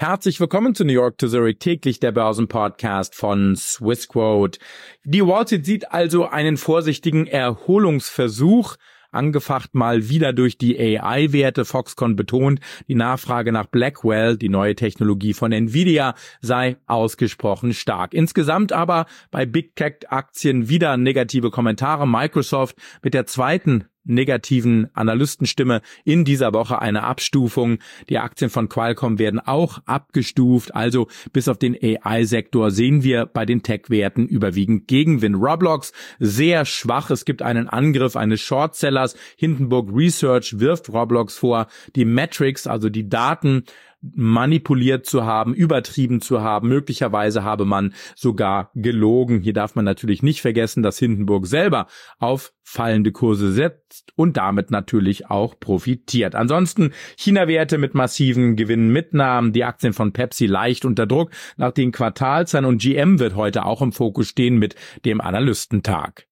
Herzlich willkommen zu New York to Zurich, täglich der Börsenpodcast von Swissquote. Die Wall Street sieht also einen vorsichtigen Erholungsversuch, angefacht mal wieder durch die AI-Werte. Foxconn betont, die Nachfrage nach Blackwell, die neue Technologie von Nvidia, sei ausgesprochen stark. Insgesamt aber bei Big Tech-Aktien wieder negative Kommentare. Microsoft mit der zweiten negativen Analystenstimme in dieser Woche eine Abstufung. Die Aktien von Qualcomm werden auch abgestuft. Also bis auf den AI-Sektor sehen wir bei den Tech-Werten überwiegend Gegenwind. Roblox sehr schwach. Es gibt einen Angriff eines Shortsellers. Hindenburg Research wirft Roblox vor, die Metrics, also die Daten, manipuliert zu haben, übertrieben zu haben. Möglicherweise habe man sogar gelogen. Hier darf man natürlich nicht vergessen, dass Hindenburg selber auf fallende Kurse setzt und damit natürlich auch profitiert. Ansonsten China-Werte mit massiven Gewinnmitnahmen. Die Aktien von Pepsi leicht unter Druck nach den Quartalszahlen und GM wird heute auch im Fokus stehen mit dem Analystentag.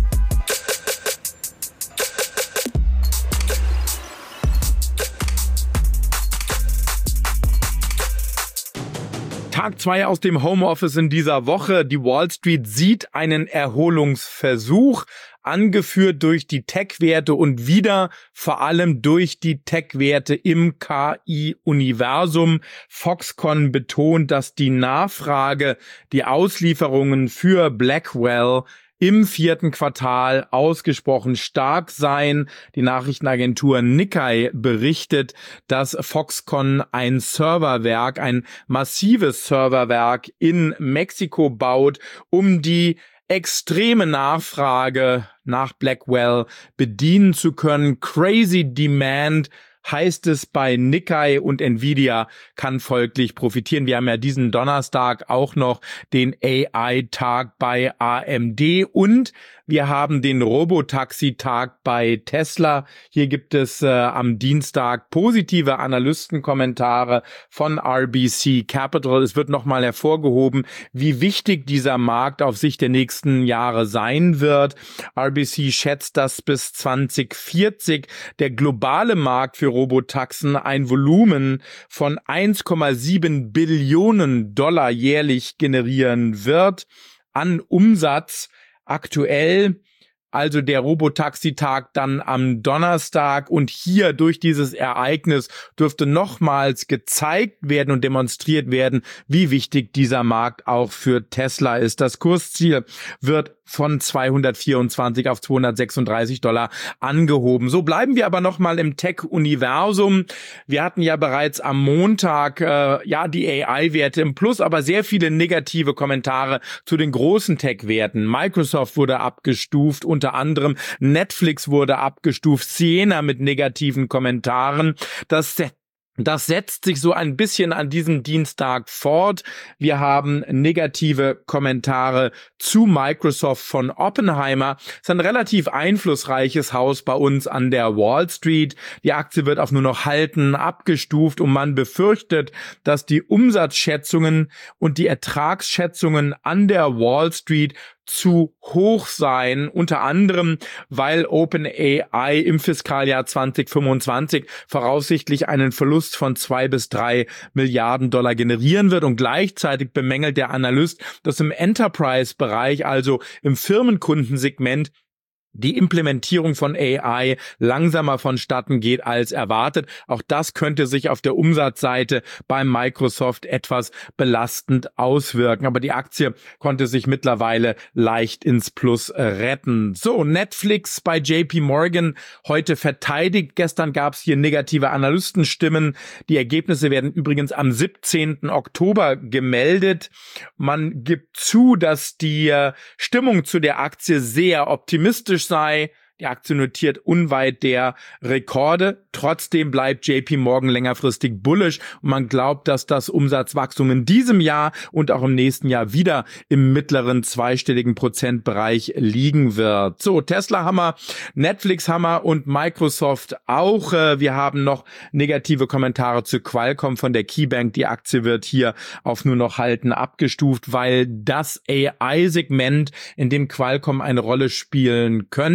Tag 2 aus dem Homeoffice in dieser Woche. Die Wall Street sieht einen Erholungsversuch, angeführt durch die Tech-Werte und wieder vor allem durch die Tech-Werte im KI-Universum. Foxconn betont, dass die Nachfrage, die Auslieferungen für Blackwell im 4. Quartal ausgesprochen stark sein. Die Nachrichtenagentur Nikkei berichtet, dass Foxconn ein Serverwerk, ein massives Serverwerk in Mexiko baut, um die extreme Nachfrage nach Blackwell bedienen zu können. Crazy Demand heißt es bei Nikkei und Nvidia kann folglich profitieren. Wir haben ja diesen Donnerstag auch noch den AI-Tag bei AMD und wir haben den Robotaxi-Tag bei Tesla. Hier gibt es am Dienstag positive Analystenkommentare von RBC Capital. Es wird nochmal hervorgehoben, wie wichtig dieser Markt auf Sicht der nächsten Jahre sein wird. RBC schätzt, dass bis 2040 der globale Markt für Robotaxen ein Volumen von 1,7 Billionen Dollar jährlich generieren wird an Umsatz. Aktuell also der Robotaxi-Tag dann am Donnerstag und hier durch dieses Ereignis dürfte nochmals gezeigt werden und demonstriert werden, wie wichtig dieser Markt auch für Tesla ist. Das Kursziel wird von 224 auf 236 Dollar angehoben. So bleiben wir aber nochmal im Tech-Universum. Wir hatten ja bereits am Montag die AI-Werte im Plus, aber sehr viele negative Kommentare zu den großen Tech-Werten. Microsoft wurde abgestuft, unter anderem Netflix wurde abgestuft, Ciena mit negativen Kommentaren. Das setzt sich so ein bisschen an diesem Dienstag fort. Wir haben negative Kommentare zu Microsoft von Oppenheimer. Es ist ein relativ einflussreiches Haus bei uns an der Wall Street. Die Aktie wird auf nur noch halten abgestuft und man befürchtet, dass die Umsatzschätzungen und die Ertragsschätzungen an der Wall Street zu hoch sein, unter anderem, weil OpenAI im Fiskaljahr 2025 voraussichtlich einen Verlust von 2 bis 3 Milliarden Dollar generieren wird und gleichzeitig bemängelt der Analyst, dass im Enterprise-Bereich, also im Firmenkundensegment, die Implementierung von AI langsamer vonstatten geht als erwartet. Auch das könnte sich auf der Umsatzseite bei Microsoft etwas belastend auswirken. Aber die Aktie konnte sich mittlerweile leicht ins Plus retten. So, Netflix bei JP Morgan heute verteidigt. Gestern gab es hier negative Analystenstimmen. Die Ergebnisse werden übrigens am 17. Oktober gemeldet. Man gibt zu, dass die Stimmung zu der Aktie sehr optimistisch sei. Die Aktie notiert unweit der Rekorde. Trotzdem bleibt JP Morgan längerfristig bullish und man glaubt, dass das Umsatzwachstum in diesem Jahr und auch im nächsten Jahr wieder im mittleren zweistelligen Prozentbereich liegen wird. So, Tesla haben wir, Netflix haben wir und Microsoft auch. Wir haben noch negative Kommentare zu Qualcomm von der KeyBank. Die Aktie wird hier auf nur noch halten abgestuft, weil das AI-Segment, in dem Qualcomm eine Rolle spielen könnte,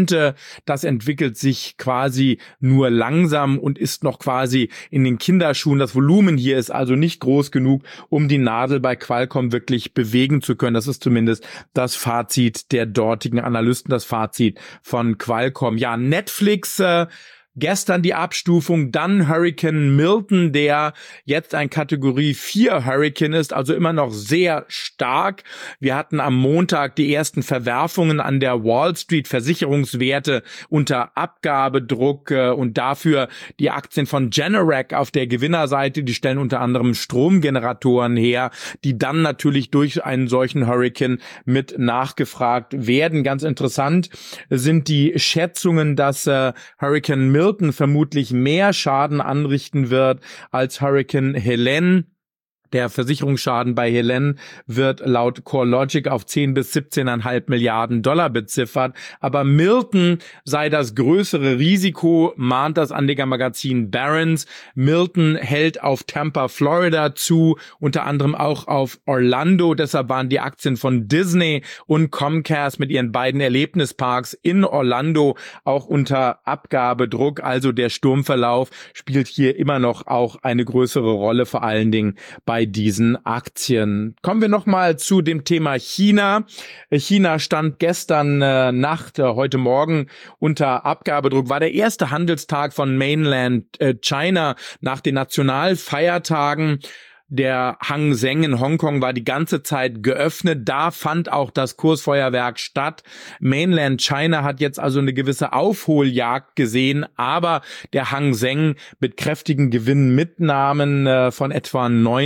Das entwickelt sich quasi nur langsam und ist noch quasi in den Kinderschuhen. Das Volumen hier ist also nicht groß genug, um die Nadel bei Qualcomm wirklich bewegen zu können. Das ist zumindest das Fazit der dortigen Analysten, das Fazit von Qualcomm. Ja, Netflix, gestern die Abstufung, dann Hurricane Milton, der jetzt ein Kategorie 4 Hurricane ist, also immer noch sehr stark. Wir hatten am Montag die ersten Verwerfungen an der Wall Street, Versicherungswerte unter Abgabedruck und dafür die Aktien von Generac auf der Gewinnerseite, die stellen unter anderem Stromgeneratoren her, die dann natürlich durch einen solchen Hurricane mit nachgefragt werden. Ganz interessant sind die Schätzungen, dass Hurricane Milton vermutlich mehr Schaden anrichten wird als Hurricane Helene. Der Versicherungsschaden bei Helene wird laut CoreLogic auf 10 bis 17,5 Milliarden Dollar beziffert. Aber Milton sei das größere Risiko, mahnt das Anlegermagazin Barron's. Milton hält auf Tampa, Florida zu, unter anderem auch auf Orlando. Deshalb waren die Aktien von Disney und Comcast mit ihren beiden Erlebnisparks in Orlando auch unter Abgabedruck. Also der Sturmverlauf spielt hier immer noch auch eine größere Rolle, vor allen Dingen bei diesen Aktien. Kommen wir nochmal zu dem Thema China. China stand gestern Nacht, heute Morgen unter Abgabedruck, war der erste Handelstag von Mainland China nach den Nationalfeiertagen. Der Hang Seng in Hongkong war die ganze Zeit geöffnet. Da fand auch das Kursfeuerwerk statt. Mainland China hat jetzt also eine gewisse Aufholjagd gesehen, aber der Hang Seng mit kräftigen Gewinnmitnahmen von etwa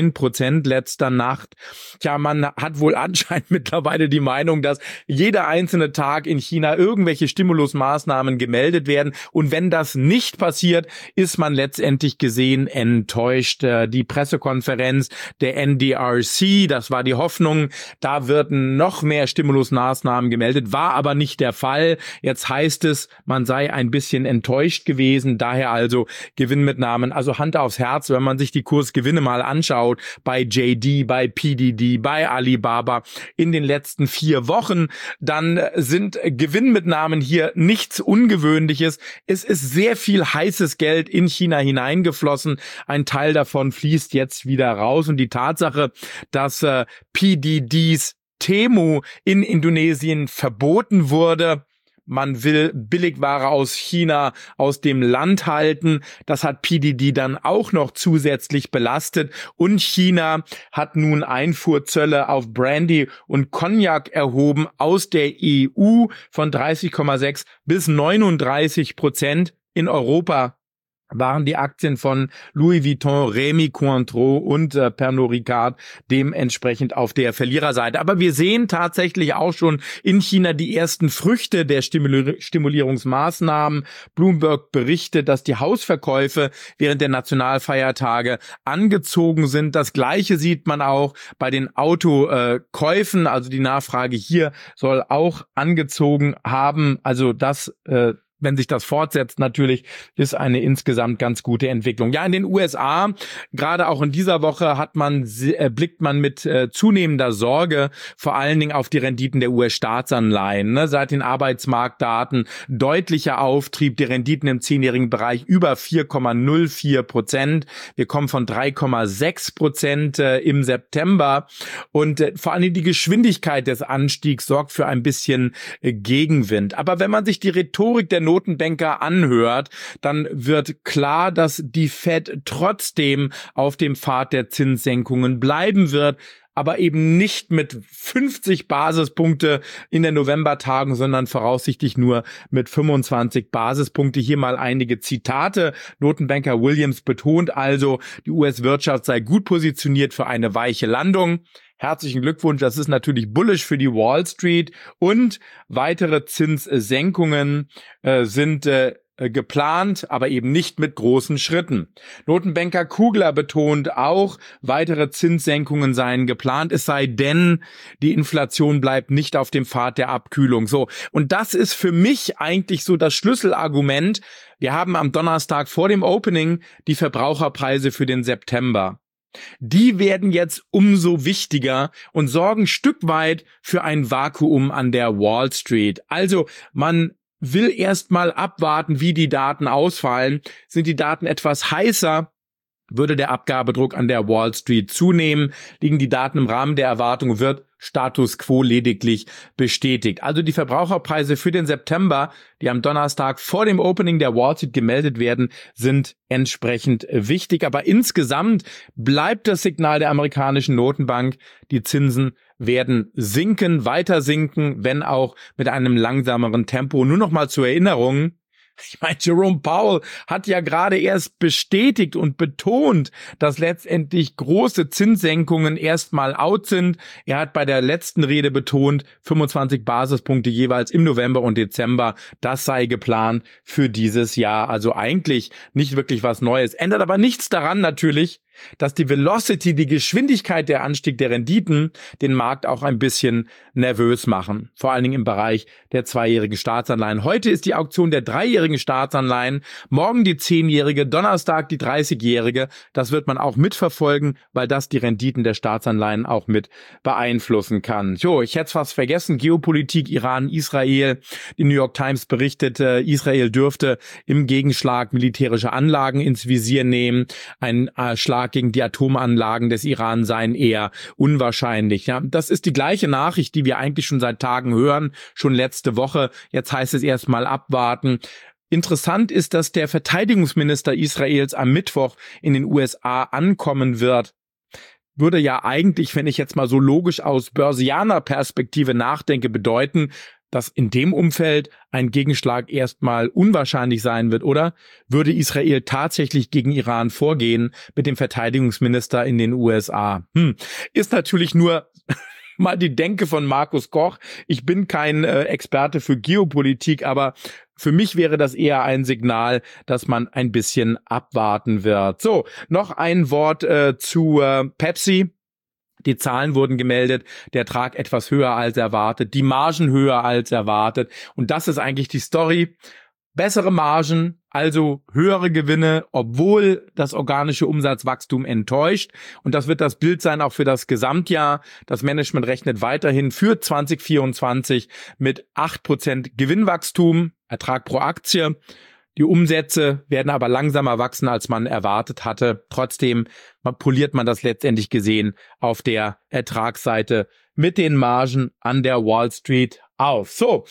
9% letzter Nacht. Tja, man hat wohl anscheinend mittlerweile die Meinung, dass jeder einzelne Tag in China irgendwelche Stimulusmaßnahmen gemeldet werden. Und wenn das nicht passiert, ist man letztendlich gesehen enttäuscht. Die Pressekonferenz der NDRC, das war die Hoffnung, da würden noch mehr Stimulusmaßnahmen gemeldet, war aber nicht der Fall. Jetzt heißt es, man sei ein bisschen enttäuscht gewesen, daher also Gewinnmitnahmen. Also Hand aufs Herz, wenn man sich die Kursgewinne mal anschaut, bei JD, bei PDD, bei Alibaba in den letzten 4 Wochen, dann sind Gewinnmitnahmen hier nichts Ungewöhnliches. Es ist sehr viel heißes Geld in China hineingeflossen. Ein Teil davon fließt jetzt wieder raus. Und die Tatsache, dass PDDs Temu in Indonesien verboten wurde, man will Billigware aus China aus dem Land halten. Das hat PDD dann auch noch zusätzlich belastet. Und China hat nun Einfuhrzölle auf Brandy und Cognac erhoben aus der EU von 30,6 bis 39%. In Europa waren die Aktien von Louis Vuitton, Rémy Cointreau und Pernod Ricard dementsprechend auf der Verliererseite. Aber wir sehen tatsächlich auch schon in China die ersten Früchte der Stimulierungsmaßnahmen. Bloomberg berichtet, dass die Hausverkäufe während der Nationalfeiertage angezogen sind. Das Gleiche sieht man auch bei den Autokäufen. Also die Nachfrage hier soll auch angezogen haben. Also das wenn sich das fortsetzt, natürlich ist eine insgesamt ganz gute Entwicklung. Ja, in den USA, gerade auch in dieser Woche, blickt man mit zunehmender Sorge vor allen Dingen auf die Renditen der US-Staatsanleihen. Seit den Arbeitsmarktdaten deutlicher Auftrieb, die Renditen im 10-jährigen Bereich über 4,04%. Wir kommen von 3,6% im September. Und vor allen Dingen die Geschwindigkeit des Anstiegs sorgt für ein bisschen Gegenwind. Aber wenn man sich die Rhetorik der Notenbanker anhört, dann wird klar, dass die Fed trotzdem auf dem Pfad der Zinssenkungen bleiben wird, aber eben nicht mit 50 Basispunkte in der Novembertagung, sondern voraussichtlich nur mit 25 Basispunkte. Hier mal einige Zitate. Notenbanker Williams betont also, die US-Wirtschaft sei gut positioniert für eine weiche Landung. Herzlichen Glückwunsch, das ist natürlich bullish für die Wall Street und weitere Zinssenkungen sind geplant, aber eben nicht mit großen Schritten. Notenbanker Kugler betont auch, weitere Zinssenkungen seien geplant, es sei denn, die Inflation bleibt nicht auf dem Pfad der Abkühlung. So, und das ist für mich eigentlich so das Schlüsselargument. Wir haben am Donnerstag vor dem Opening die Verbraucherpreise für den September. Die werden jetzt umso wichtiger und sorgen ein Stück weit für ein Vakuum an der Wall Street. Also man will erstmal abwarten, wie die Daten ausfallen. Sind die Daten etwas heißer, würde der Abgabedruck an der Wall Street zunehmen. Liegen die Daten im Rahmen der Erwartung, wird Status quo lediglich bestätigt. Also die Verbraucherpreise für den September, die am Donnerstag vor dem Opening der Wall Street gemeldet werden, sind entsprechend wichtig. Aber insgesamt bleibt das Signal der amerikanischen Notenbank, die Zinsen werden sinken, weiter sinken, wenn auch mit einem langsameren Tempo. Nur noch mal zur Erinnerung: Ich meine, Jerome Powell hat ja gerade erst bestätigt und betont, dass letztendlich große Zinssenkungen erstmal out sind. Er hat bei der letzten Rede betont, 25 Basispunkte jeweils im November und Dezember, das sei geplant für dieses Jahr. Also eigentlich nicht wirklich was Neues. Ändert aber nichts daran natürlich, dass die Velocity, die Geschwindigkeit der Anstieg der Renditen den Markt auch ein bisschen nervös machen. Vor allen Dingen im Bereich der 2-jährigen Staatsanleihen. Heute ist die Auktion der 3-jährigen Staatsanleihen, morgen die 10-jährige, Donnerstag die 30-jährige. Das wird man auch mitverfolgen, weil das die Renditen der Staatsanleihen auch mit beeinflussen kann. Jo, ich hätte es fast vergessen. Geopolitik, Iran, Israel. Die New York Times berichtete, Israel dürfte im Gegenschlag militärische Anlagen ins Visier nehmen. Ein Schlag gegen die Atomanlagen des Iran seien eher unwahrscheinlich. Ja, das ist die gleiche Nachricht, die wir eigentlich schon seit Tagen hören, schon letzte Woche. Jetzt heißt es erstmal abwarten. Interessant ist, dass der Verteidigungsminister Israels am Mittwoch in den USA ankommen wird. Würde ja eigentlich, wenn ich jetzt mal so logisch aus Börsianer-Perspektive nachdenke, bedeuten, dass in dem Umfeld ein Gegenschlag erstmal unwahrscheinlich sein wird, oder? Würde Israel tatsächlich gegen Iran vorgehen mit dem Verteidigungsminister in den USA? Ist natürlich nur mal die Denke von Markus Koch. Ich bin kein Experte für Geopolitik, aber für mich wäre das eher ein Signal, dass man ein bisschen abwarten wird. So, noch ein Wort zu Pepsi. Die Zahlen wurden gemeldet, der Ertrag etwas höher als erwartet, die Margen höher als erwartet. Und das ist eigentlich die Story. Bessere Margen, also höhere Gewinne, obwohl das organische Umsatzwachstum enttäuscht. Und das wird das Bild sein auch für das Gesamtjahr. Das Management rechnet weiterhin für 2024 mit 8% Gewinnwachstum, Ertrag pro Aktie. Die Umsätze werden aber langsamer wachsen, als man erwartet hatte. Trotzdem poliert man das letztendlich gesehen auf der Ertragsseite mit den Margen an der Wall Street auf. So,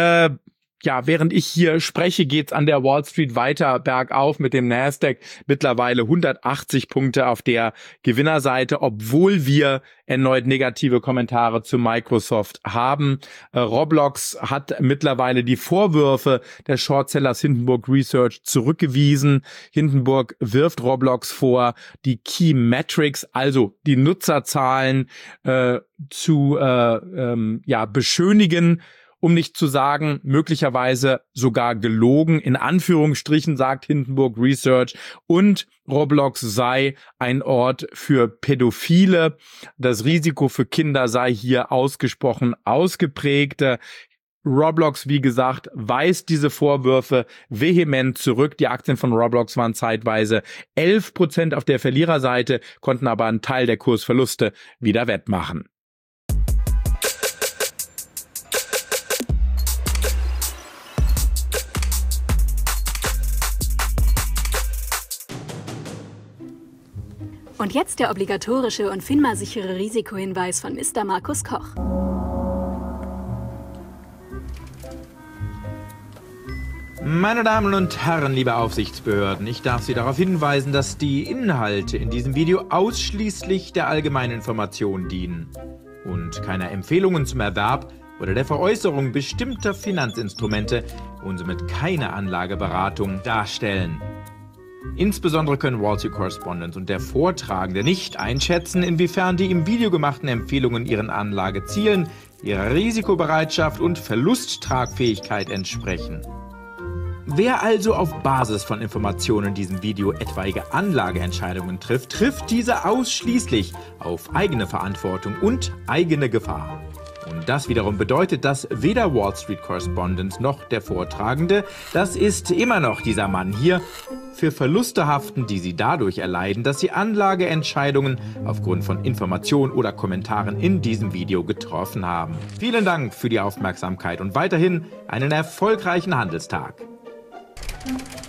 während ich hier spreche, geht's an der Wall Street weiter bergauf mit dem Nasdaq. Mittlerweile 180 Punkte auf der Gewinnerseite, obwohl wir erneut negative Kommentare zu Microsoft haben. Roblox hat mittlerweile die Vorwürfe des Shortsellers Hindenburg Research zurückgewiesen. Hindenburg wirft Roblox vor, die Key Metrics, also die Nutzerzahlen, zu beschönigen, um nicht zu sagen, möglicherweise sogar gelogen. In Anführungsstrichen sagt Hindenburg Research, und Roblox sei ein Ort für Pädophile. Das Risiko für Kinder sei hier ausgesprochen ausgeprägt. Roblox, wie gesagt, weist diese Vorwürfe vehement zurück. Die Aktien von Roblox waren zeitweise 11% auf der Verliererseite, konnten aber einen Teil der Kursverluste wieder wettmachen. Und jetzt der obligatorische und FINMA-sichere Risikohinweis von Mr. Markus Koch. Meine Damen und Herren, liebe Aufsichtsbehörden, ich darf Sie darauf hinweisen, dass die Inhalte in diesem Video ausschließlich der allgemeinen Information dienen und keiner Empfehlungen zum Erwerb oder der Veräußerung bestimmter Finanzinstrumente und somit keine Anlageberatung darstellen. Insbesondere können Wall Street Correspondent und der Vortragende nicht einschätzen, inwiefern die im Video gemachten Empfehlungen ihren Anlagezielen, ihrer Risikobereitschaft und Verlusttragfähigkeit entsprechen. Wer also auf Basis von Informationen in diesem Video etwaige Anlageentscheidungen trifft, trifft diese ausschließlich auf eigene Verantwortung und eigene Gefahr. Und Und das wiederum bedeutet, dass weder Wall Street Correspondent noch der Vortragende, das ist immer noch dieser Mann hier, für Verluste haften, die sie dadurch erleiden, dass sie Anlageentscheidungen aufgrund von Informationen oder Kommentaren in diesem Video getroffen haben. Vielen Dank für die Aufmerksamkeit und weiterhin einen erfolgreichen Handelstag.